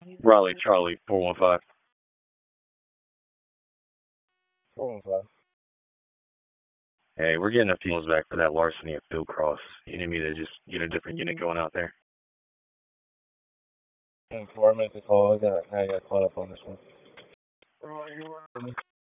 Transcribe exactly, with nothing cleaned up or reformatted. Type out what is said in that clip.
Raleigh, Charlie, four one five. four one five. Hey, we're getting a few back for that larceny at Field Cross. You need me to just get a different unit going out there? And four minutes to call. I got, I got caught up on this one.